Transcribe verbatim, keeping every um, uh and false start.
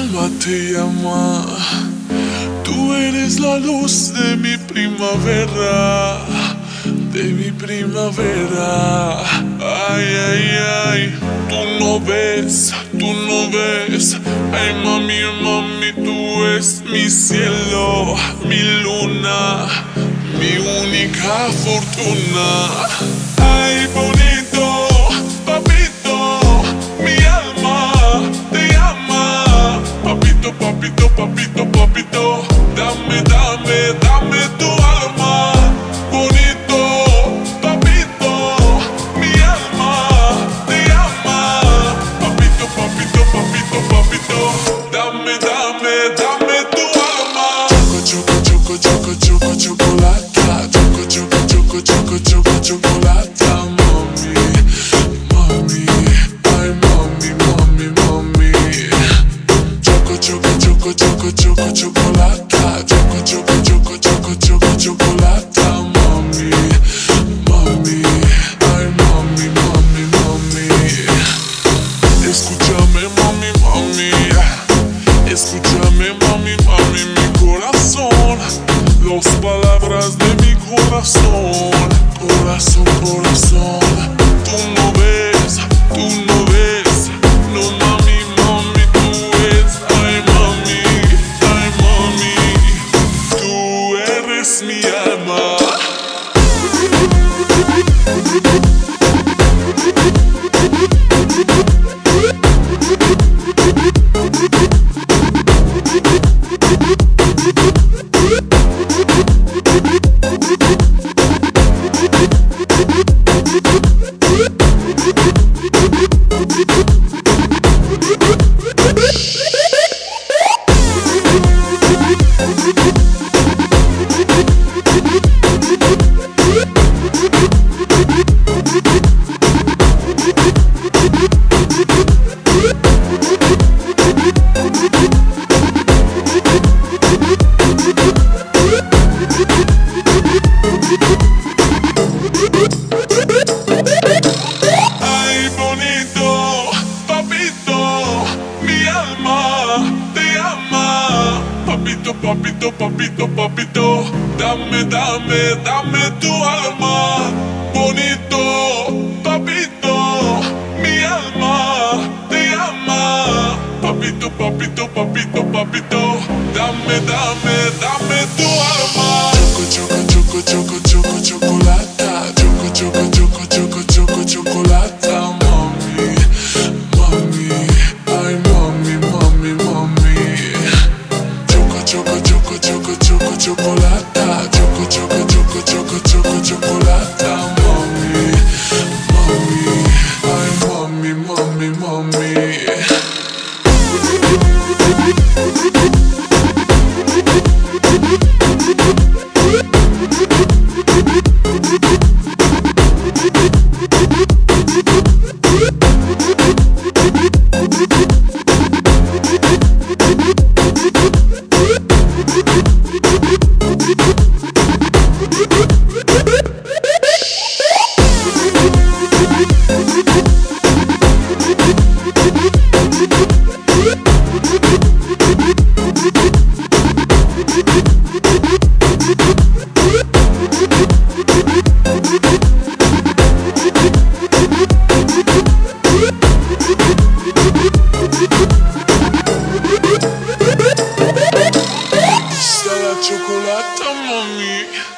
alma te llama. Tú eres la luz de mi primavera, de mi primavera. Ay, ay, ay, tú no ves, tú no ves. Ay, mami, mami, tú eres mi cielo, mi luna, mi única fortuna. Ay, bonito, papito, mi alma te llama. Papito, papito, papito, papito, dame, dame, dame tu alma. Bonito, papito, mi alma te llama. Papito, papito, papito, papito, dame, dame, dame tu alma. Choco, choco, choco, choco, choco, chocolata. Choco, choco, choco, choco, choco, chocolata. Mami, mami, ay mami, mami, mami. Choco, choco, choco, choco, choco, chocolata. Choco, choco, choco, choco, choco, chocolata. Mami, mami, ay mami, mami, mami. Escúchame, mami, mami. Escúchame, mami, mami, mi corazón. Las palabras de mi corazón. Corazón, corazón. Tú no ves, tú no ves. No, mami, mami, tú eres. Ay, mami, ay, mami. Tú eres mi alma. Ay, bonito, papito, mi alma te ama. Papito, papito, papito, papito, dame, dame, dame tu alma. Bonito, papito, mi alma te ama. Papito, papito, papito, papito, dame, dame, dame tu alma. Choco, choco, choco, choco, choco, chocolata. Choco, choco, choco, choco, choco, chocolata. Mami, mami, ay mami, mami, mami. Choco, choco, choco, choco, choco, chocolata. Choco, choco, choco, choco, choco, chocolata. Mami, mami, ay mami, mami, mami. Chocolate, mami.